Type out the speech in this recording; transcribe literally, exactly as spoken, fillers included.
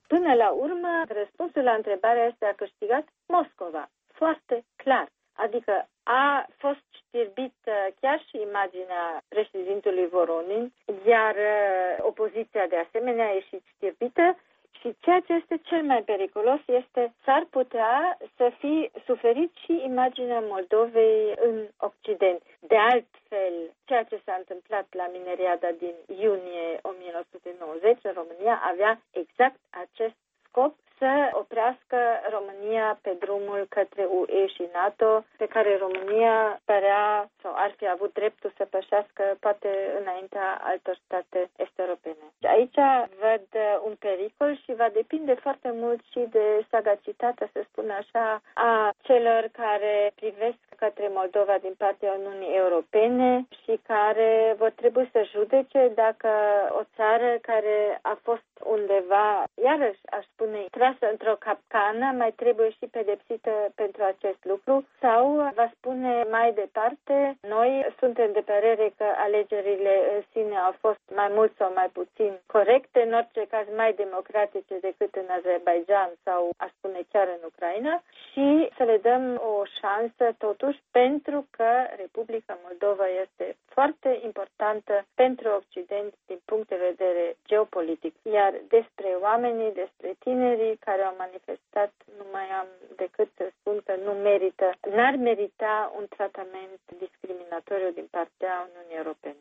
Până la urmă, răspunsul la întrebarea este a câștigat Moscova. Foarte clar. Adică a fost știrbită chiar și imaginea președintelui Voronin, iar opoziția de asemenea a ieșit știrbită. Și ceea ce este cel mai periculos este s-ar putea să fi suferit și imaginea Moldovei în Occident. De altfel, ceea ce s-a întâmplat la mineriada din iunie o mie nouă sute nouăzeci în România avea exact acest scop, să oprească România pe drumul către U E și NATO, pe care România părea sau ar fi avut dreptul să pășească poate înaintea altor state est-europene. Aici văd un pericol și va depinde foarte mult și de sagacitatea, să spun așa, a celor care privesc către Moldova din partea Uniunii Europene și care vor trebui să judece dacă o țară care a fost undeva, iarăși aș spune, trasă într-o capcană, mai trebuie și pedepsită pentru acest lucru, sau va spune mai departe, noi suntem de părere că alegerile în sine au fost mai mult sau mai puțin corecte, în orice caz mai democratice decât în Azerbaijan sau, aș spune, chiar în Ucraina, și să le dăm o șansă totuși, pentru că Republica Moldova este foarte importantă pentru Occident din punct de vedere geopolitic. Iar despre oamenii, despre tinerii care au manifestat, nu mai am decât să spun că nu merită, n-ar merita un tratament discriminatoriu din partea Uniunii Europene.